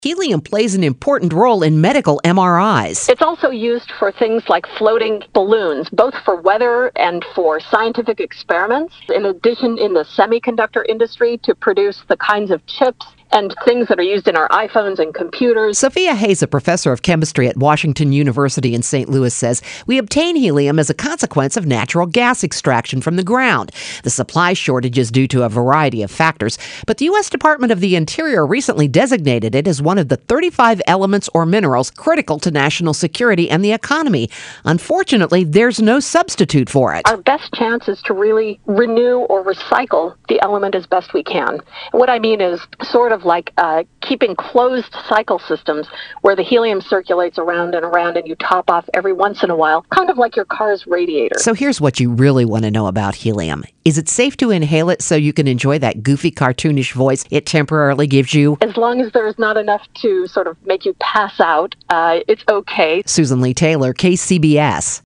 Helium plays an important role in medical MRIs. It's also used for things like floating balloons, both for weather and for scientific experiments. In addition, in the semiconductor industry to produce the kinds of chips and things that are used in our iPhones and computers. Sophia Hayes, a professor of chemistry at Washington University in St. Louis, says we obtain helium as a consequence of natural gas extraction from the ground. The supply shortage is due to a variety of factors, but the U.S. Department of the Interior recently designated it as one of the 35 elements or minerals critical to national security and the economy. Unfortunately, there's no substitute for it. Our best chance is to really renew or recycle the element as best we can. What I mean is sort of like keeping closed cycle systems where the helium circulates around and you top off every once in a while, kind of like your car's radiator. So here's what you really want to know about helium. Is it safe to inhale it so you can enjoy that goofy, cartoonish voice it temporarily gives you? As long as there's not enough to sort of make you pass out, it's okay. Susan Lee Taylor, KCBS.